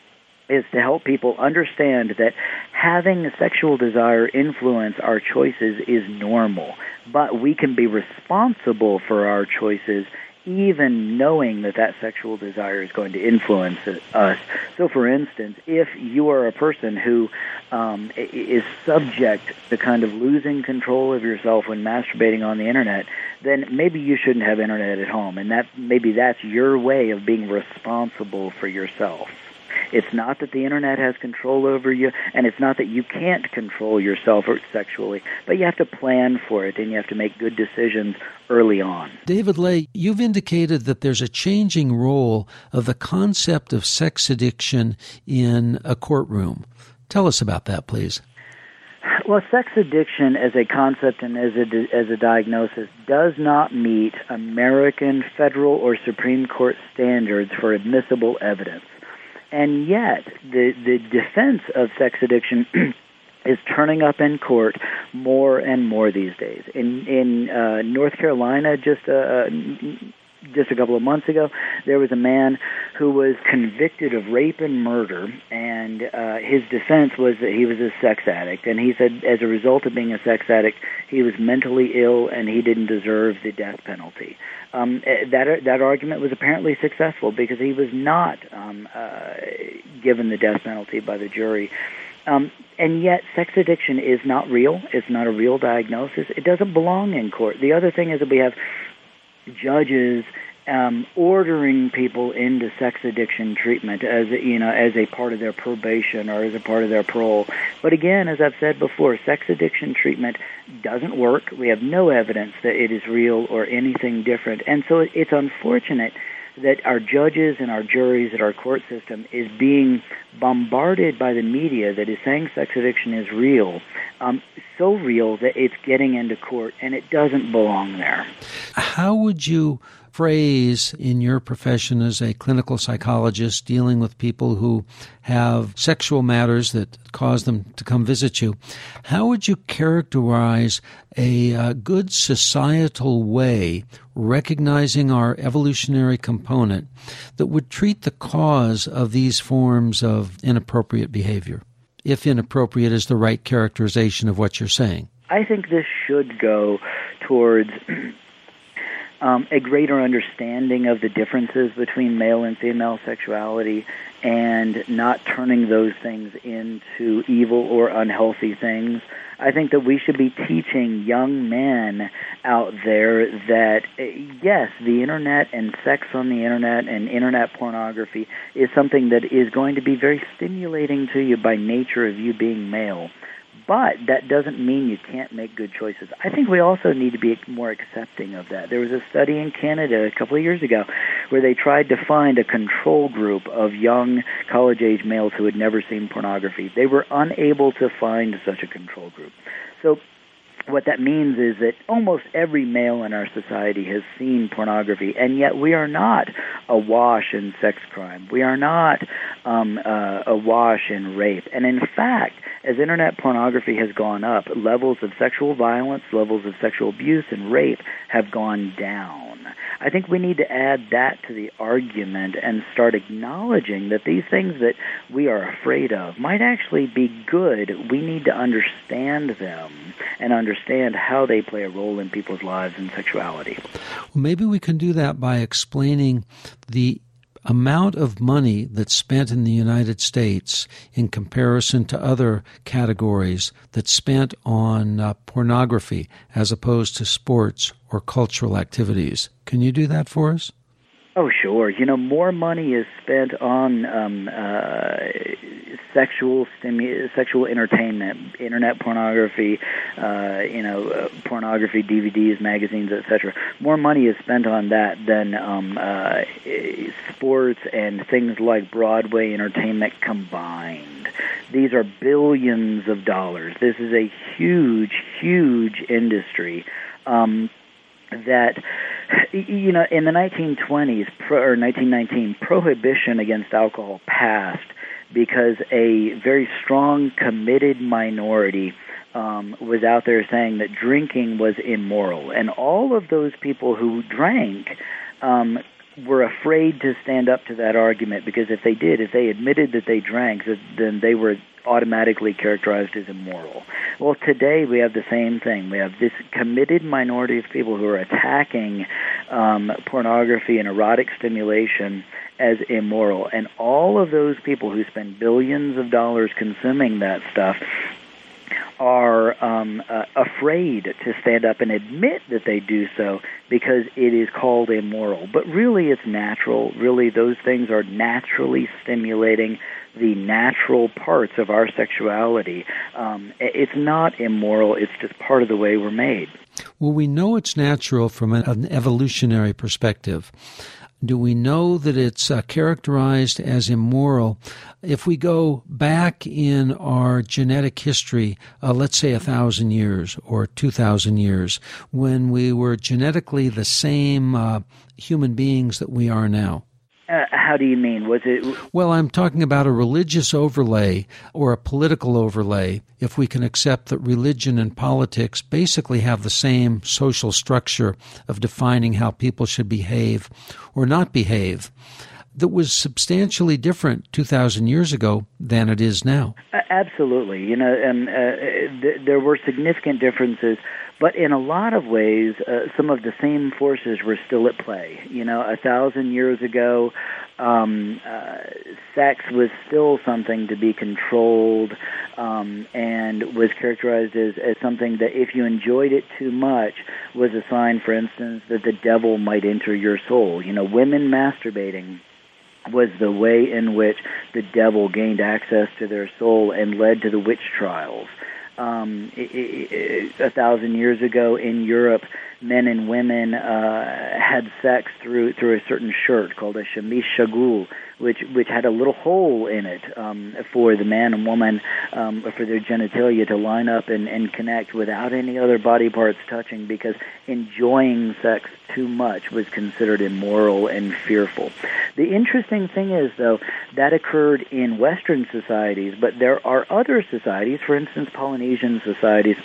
Speaker 3: is to help people understand that having sexual desire influence our choices is normal, but we can be responsible for our choices even knowing that that sexual desire is going to influence us. So, for instance, if you are a person who um, is subject to kind of losing control of yourself when masturbating on the internet, then maybe you shouldn't have internet at home, and that maybe that's your way of being responsible for yourself. It's not that the internet has control over you, and it's not that you can't control yourself sexually, but you have to plan for it, and you have to make good decisions early on.
Speaker 4: David Ley, you've indicated that there's a changing role of the concept of sex addiction in a courtroom. Tell us about that, please.
Speaker 3: Well, sex addiction as a concept and as a, as a diagnosis does not meet American federal or Supreme Court standards for admissible evidence. And yet, the, the defense of sex addiction is turning up in court more and more these days. In in uh, North Carolina, just uh, just a couple of months ago, there was a man who was convicted of rape and murder, and uh, his defense was that he was a sex addict. And he said as a result of being a sex addict, he was mentally ill and he didn't deserve the death penalty. Um, that that argument was apparently successful because he was not um, uh, given the death penalty by the jury. Um, and yet, sex addiction is not real. It's not a real diagnosis. It doesn't belong in court. The other thing is that we have judges um, ordering people into sex addiction treatment as a, you know as a part of their probation or as a part of their parole. But again, as I've said before, sex addiction treatment doesn't work. We have no evidence that it is real or anything different, and so it's unfortunate that our judges and our juries and our court system is being bombarded by the media that is saying sex addiction is real, um, so real that it's getting into court, and it doesn't belong there.
Speaker 4: How would you phrase in your profession as a clinical psychologist dealing with people who have sexual matters that cause them to come visit you, how would you characterize a uh, good societal way, recognizing our evolutionary component, that would treat the cause of these forms of inappropriate behavior, if inappropriate is the right characterization of what you're saying?
Speaker 3: I think this should go towards Um, a greater understanding of the differences between male and female sexuality and not turning those things into evil or unhealthy things. I think that we should be teaching young men out there that, yes, the Internet and sex on the Internet and Internet pornography is something that is going to be very stimulating to you by nature of you being male. But that doesn't mean you can't make good choices. I think we also need to be more accepting of that. There was a study in Canada a couple of years ago where they tried to find a control group of young college-age males who had never seen pornography. They were unable to find such a control group. So what that means is that almost every male in our society has seen pornography, and yet we are not awash in sex crime. We are not um, uh, awash in rape. And in fact, as Internet pornography has gone up, levels of sexual violence, levels of sexual abuse and rape have gone down. I think we need to add that to the argument and start acknowledging that these things that we are afraid of might actually be good. We need to understand them and understand how they play a role in people's lives and sexuality.
Speaker 4: Well, maybe we can do that by explaining the amount of money that's spent in the United States in comparison to other categories that's spent on uh, pornography as opposed to sports or cultural activities. Can you do that for us?
Speaker 3: Oh, sure. You know, more money is spent on um, uh, sexual stimu- sexual entertainment, Internet pornography, uh, you know, uh, pornography, D V Ds, magazines, et cetera. More money is spent on that than um, uh, sports and things like Broadway entertainment combined. These are billions of dollars. This is a huge, huge industry. Um, that, you know, in the nineteen twenties pro, or nineteen nineteen, prohibition against alcohol passed because a very strong, committed minority um, was out there saying that drinking was immoral. And all of those people who drank um, were afraid to stand up to that argument, because if they did, if they admitted that they drank, then they were automatically characterized as immoral. Well, today we have the same thing. We have this committed minority of people who are attacking um, pornography and erotic stimulation as immoral. And all of those people who spend billions of dollars consuming that stuff are um, uh, afraid to stand up and admit that they do so because it is called immoral. But really it's natural. Really those things are naturally stimulating the natural parts of our sexuality. Um, it's not immoral. It's just part of the way we're made.
Speaker 4: Well, we know it's natural from an, an evolutionary perspective. Do we know that it's uh, characterized as immoral if we go back in our genetic history, uh, let's say a thousand years or two thousand years, when we were genetically the same uh, human beings that we are now?
Speaker 3: Uh, how do you mean? Was it?
Speaker 4: Well, I'm talking about a religious overlay or a political overlay, if we can accept that religion and politics basically have the same social structure of defining how people should behave or not behave, that was substantially different two thousand years ago than it is now.
Speaker 3: Uh, absolutely. You know, and uh, th- there were significant differences, But in a lot of ways, uh, some of the same forces were still at play. You know, a thousand years ago, um, uh, sex was still something to be controlled um, and was characterized as, as something that if you enjoyed it too much was a sign, for instance, that the devil might enter your soul. You know, women masturbating was the way in which the devil gained access to their soul and led to the witch trials. Um, it, it, a thousand years ago in Europe, men and women uh, had sex through through a certain shirt called a chemise chagul, which which had a little hole in it um, for the man and woman um, for their genitalia to line up and, and connect without any other body parts touching, because enjoying sex too much was considered immoral and fearful. The interesting thing is, though, that occurred in Western societies, but there are other societies, for instance, Polynesian societies,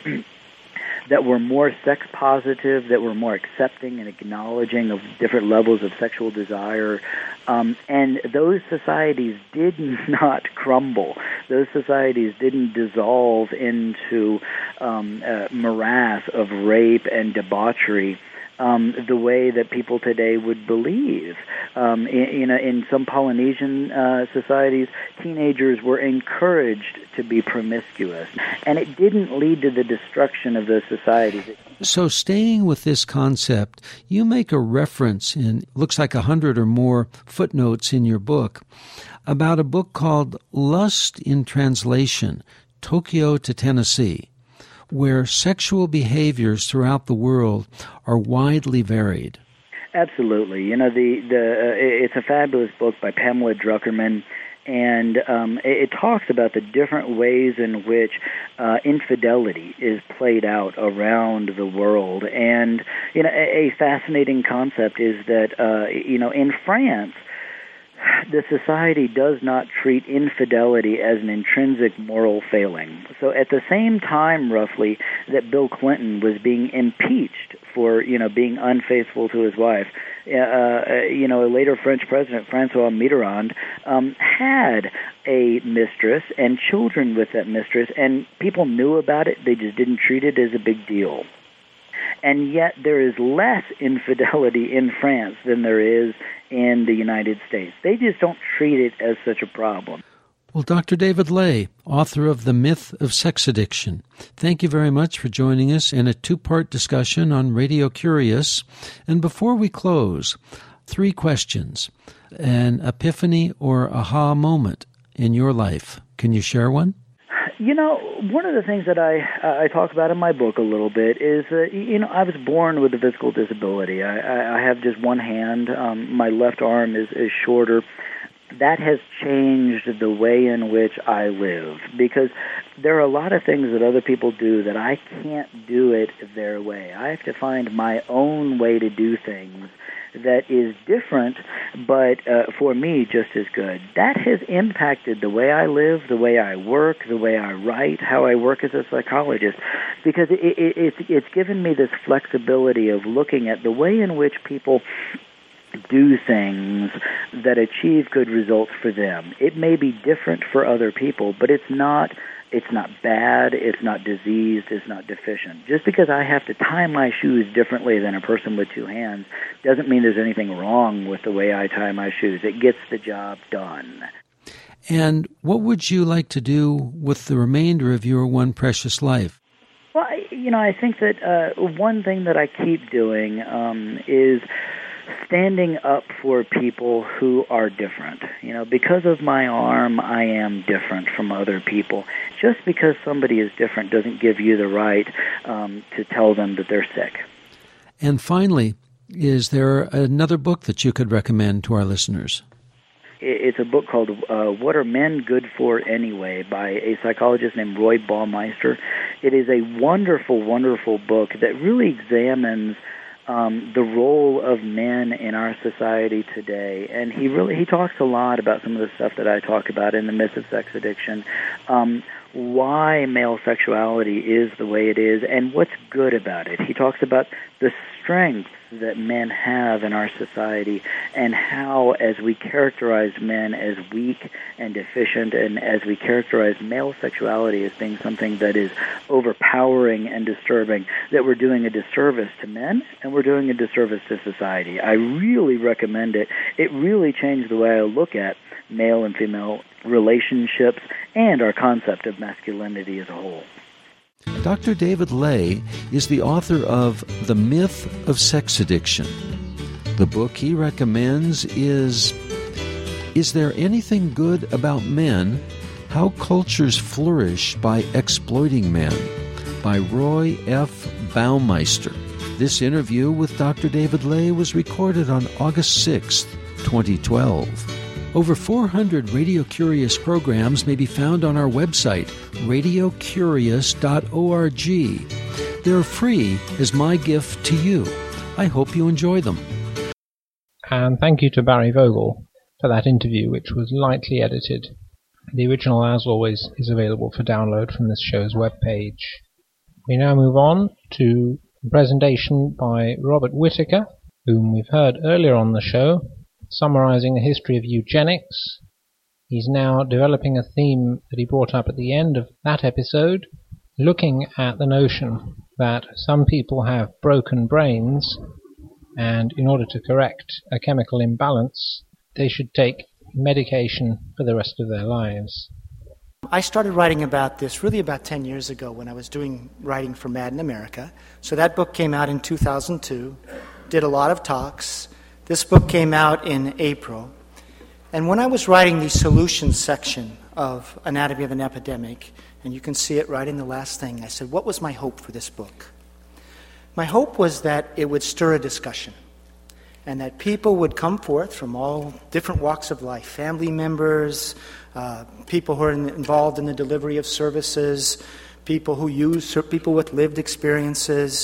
Speaker 3: that were more sex positive, that were more accepting and acknowledging of different levels of sexual desire. Um, and those societies did not crumble. Those societies didn't dissolve into um, a morass of rape and debauchery Um, the way that people today would believe. Um, in, in, a, in some Polynesian uh, societies, teenagers were encouraged to be promiscuous, and it didn't lead to the destruction of those societies.
Speaker 4: So staying with this concept, you make a reference in, looks like a hundred or more footnotes in your book, about a book called Lust in Translation, Tokyo to Tennessee, where sexual behaviors throughout the world are widely varied.
Speaker 3: Absolutely. You know, the, the uh, it's a fabulous book by Pamela Druckerman, and um, it, it talks about the different ways in which uh, infidelity is played out around the world. And, you know, a, a fascinating concept is that, uh, you know, in France, the society does not treat infidelity as an intrinsic moral failing. So at the same time, roughly, that Bill Clinton was being impeached for, you know, being unfaithful to his wife, uh, you know, a later French president, Francois Mitterrand, um, had a mistress and children with that mistress, and people knew about it. They just didn't treat it as a big deal. And yet there is less infidelity in France than there is in the United States. They just don't treat it as such a problem.
Speaker 4: Well, Doctor David Ley, author of The Myth of Sex Addiction, thank you very much for joining us in a two-part discussion on Radio Curious. And before we close, three questions. An epiphany or aha moment in your life. Can you share one?
Speaker 3: You know, one of the things that I uh, I talk about in my book a little bit is, uh, you know, I was born with a physical disability. I, I, I have just one hand. Um, my left arm is, is shorter. That has changed the way in which I live, because there are a lot of things that other people do that I can't do it their way. I have to find my own way to do things that is different, but uh, for me, just as good. That has impacted the way I live, the way I work, the way I write, how I work as a psychologist, because it, it, it's, it's given me this flexibility of looking at the way in which people do things that achieve good results for them. It may be different for other people, but it's not It's not bad, it's not diseased, it's not deficient. Just because I have to tie my shoes differently than a person with two hands doesn't mean there's anything wrong with the way I tie my shoes. It gets the job done.
Speaker 4: And what would you like to do with the remainder of your one precious life?
Speaker 3: Well, I, you know, I think that uh, one thing that I keep doing um, is standing up for people who are different. You know, because of my arm, I am different from other people. Just because somebody is different doesn't give you the right um, to tell them that they're sick.
Speaker 4: And finally, is there another book that you could recommend to our listeners?
Speaker 3: It's a book called uh, What Are Men Good For Anyway by a psychologist named Roy Baumeister. It is a wonderful, wonderful book that really examines Um, the role of men in our society today, and he really he talks a lot about some of the stuff that I talk about in The Myth of Sex Addiction. Um, why male sexuality is the way it is and what's good about it. He talks about the strengths that men have in our society and how, as we characterize men as weak and deficient, and as we characterize male sexuality as being something that is overpowering and disturbing, that we're doing a disservice to men and we're doing a disservice to society. I really recommend it. It really changed the way I look at male and female relationships and our concept of masculinity as a whole.
Speaker 4: Doctor David Ley is the author of The Myth of Sex Addiction. The book he recommends is Is There Anything Good About Men? How Cultures Flourish by Exploiting Men by Roy F. Baumeister. This interview with Doctor David Ley was recorded on August sixth, twenty twelve. Over four hundred Radio Curious programs may be found on our website, radio curious dot org. They're free as my gift to you. I hope you enjoy them.
Speaker 2: And thank you to Barry Vogel for that interview, which was lightly edited. The original, as always, is available for download from this show's webpage. We now move on to a presentation by Robert Whittaker, whom we've heard earlier on the show, summarizing the history of eugenics. He's now developing a theme that he brought up at the end of that episode, looking at the notion that some people have broken brains, and in order to correct a chemical imbalance, they should take medication for the rest of their lives.
Speaker 5: I started writing about this really about ten years ago when I was doing writing for Mad in America. So that book came out in two thousand two, did a lot of talks. This book came out in April, and when I was writing the solutions section of Anatomy of an Epidemic, and you can see it right in the last thing, I said, what was my hope for this book? My hope was that it would stir a discussion, and that people would come forth from all different walks of life, family members, uh, people who are in, involved in the delivery of services, people who use, people with lived experiences,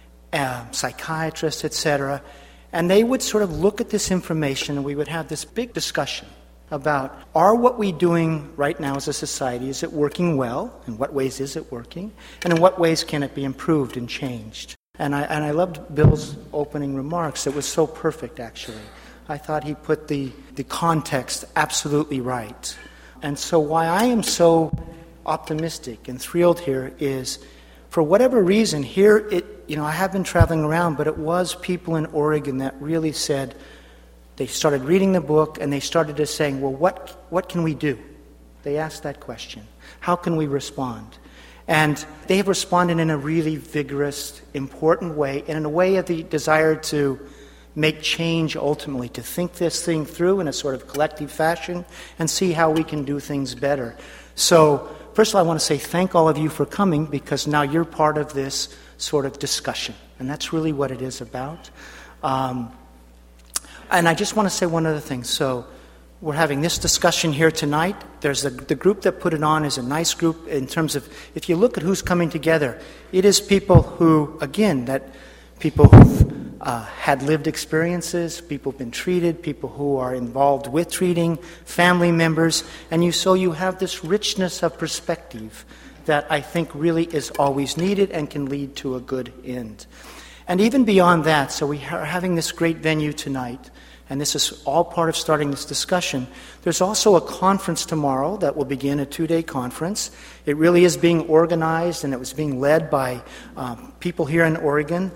Speaker 5: uh, psychiatrists, et cetera, and they would sort of look at this information, and we would have this big discussion about, are what we're doing right now as a society, is it working well? In what ways is it working? And in what ways can it be improved and changed? And I, and I loved Bill's opening remarks. It was so perfect, actually. I thought he put the, the context absolutely right. And so why I am so optimistic and thrilled here is, for whatever reason, here it, you know, I have been traveling around, but it was people in Oregon that really said, they started reading the book and they started to saying, well, what what can we do? They asked that question. How can we respond? And they have responded in a really vigorous, important way, and in a way of the desire to make change ultimately, to think this thing through in a sort of collective fashion and see how we can do things better. So, first of all, I want to say thank all of you for coming, because now you're part of this sort of discussion, and that's really what it is about. Um, and I just want to say one other thing. So we're having this discussion here tonight. There's a, the group that put it on is a nice group in terms of, if you look at who's coming together, it is people who, again, that people who've uh, had lived experiences, people who've been treated, people who are involved with treating, family members, and you so you have this richness of perspective that I think really is always needed and can lead to a good end. And even beyond that, so we are having this great venue tonight, and this is all part of starting this discussion. There's also a conference tomorrow that will begin, a two-day conference. It really is being organized, and it was being led by um, people here in Oregon.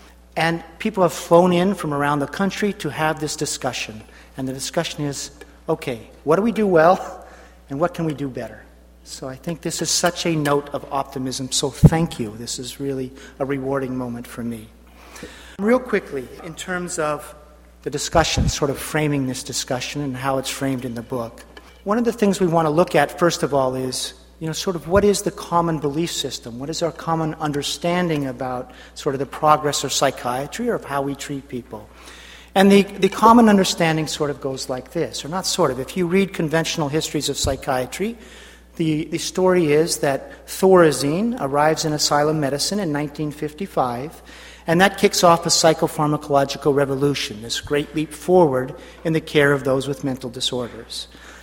Speaker 5: And people have flown in from around the country to have this discussion. And the discussion is, okay, what do we do well, and what can we do better? So I think this is such a note of optimism, so thank you. This is really a rewarding moment for me. Real quickly, in terms of the discussion, sort of framing this discussion and how it's framed in the book, one of the things we want to look at, first of all, is, you know, sort of what is the common belief system? What is our common understanding about sort of the progress of psychiatry or of how we treat people? And the, the common understanding sort of goes like this, or not sort of. If you read conventional histories of psychiatry, the, the story is that Thorazine arrives in asylum medicine in nineteen fifty-five, and that kicks off a psychopharmacological revolution, this great leap forward in the care of those with mental disorders.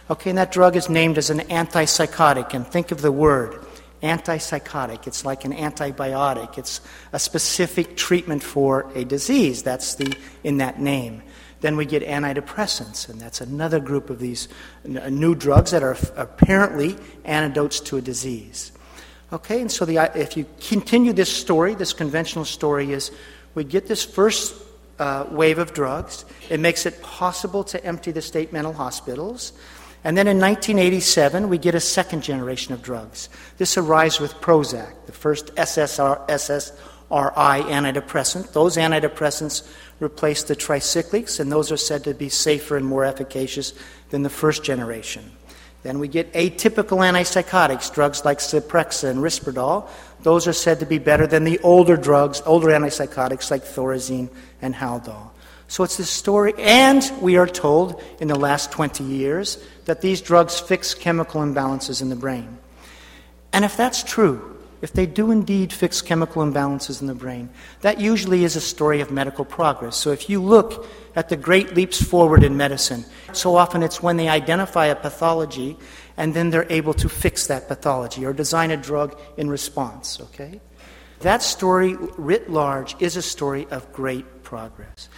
Speaker 5: Okay, and that drug is named as an antipsychotic, and think of the word, antipsychotic. It's like an antibiotic. It's a specific treatment for a disease. That's the in that name. Then we get antidepressants, and that's another group of these n- new drugs that are f- apparently antidotes to a disease. Okay, and so the, if you continue this story, this conventional story is we get this first uh, wave of drugs. It makes it possible to empty the state mental hospitals. And then in nineteen eighty-seven, we get a second generation of drugs. This arrives with Prozac, the first S S R, S S R I antidepressant. Those antidepressants replace the tricyclics, and those are said to be safer and more efficacious than the first generation. Then we get atypical antipsychotics, drugs like Zyprexa and Risperdal. Those are said to be better than the older drugs, older antipsychotics like Thorazine and Haldol. So it's this story, and we are told in the last twenty years that these drugs fix chemical imbalances in the brain. And if that's true, if they do indeed fix chemical imbalances in the brain, that usually is a story of medical progress. So if you look at the great leaps forward in medicine, so often it's when they identify a pathology and then they're able to fix that pathology or design a drug in response, okay? That story, writ large, is a story of great progress.